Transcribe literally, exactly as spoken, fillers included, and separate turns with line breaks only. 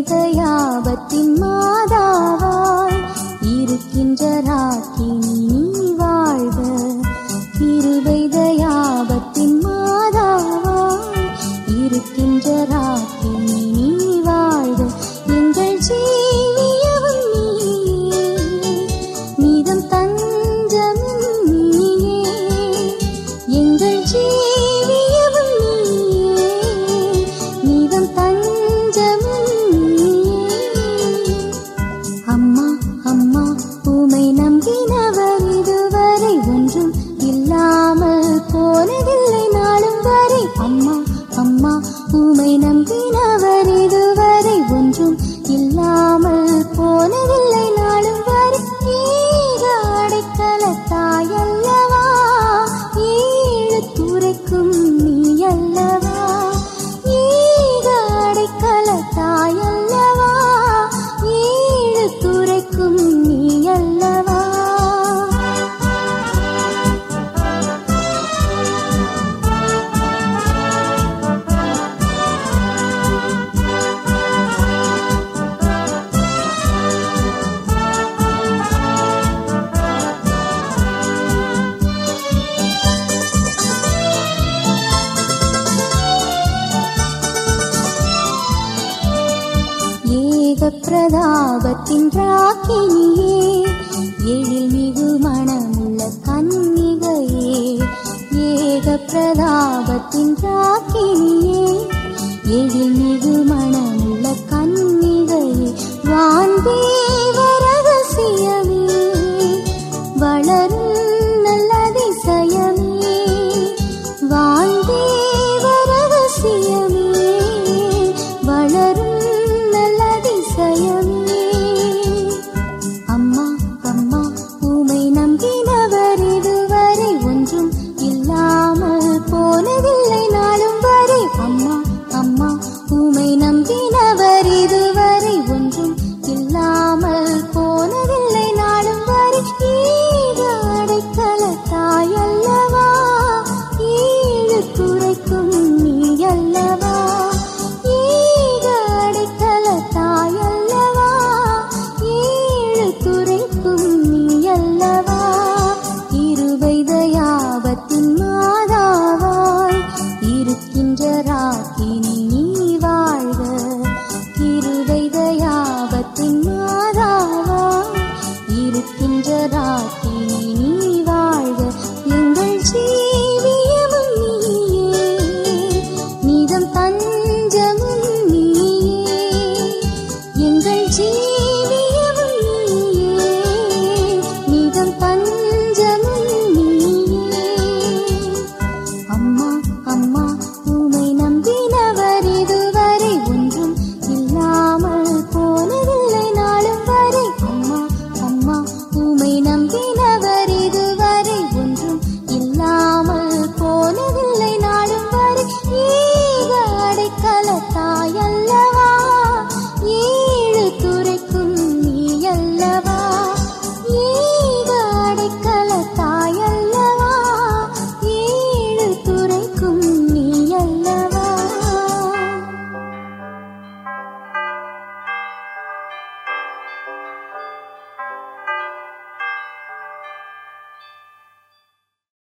தயாபத்தின் மாதாவாய் இருக்கின்ற ராக்கினி நீ வாழ்க. கிருபை தயாபத்தின் மாதாவாய் இருக்கின்ற ராக்கினி நீ வாழ்க. எங்கள் ஜீவியமும் நீயே, நீதம் தஞ்சமும் நீயே. எங்கள் ஜீவியமும் நீயே, நீதம் தஞ்சமும் நீயே. அம்மா அம்மா உமை நம்பினவர் இதுவரை ஒன்றும் இல்லாமல் போனதில்லை நாளும் வரை. அம்மா அம்மா உமை நம்பினவர் இதுவரை ஒன்றும் இல்லாமல் போனதில்லை நாளும் வரை. ஏக அடைக்கலத்தாயல்லவா, ஏழு துறைக்கும் நீ அல்லவா. ஏக அடைக்கலத்தாயல்லவா, ஏழு துறைக்கும் நீ அல்லவா. ஏக பிரதாபத்தின் ராக்கினியே, எழில் மிகு மணமுள்ள கன்னிகையே. ஏக பிரதாபத்தின் ராக்கினியே, எழில் மிகு மணம்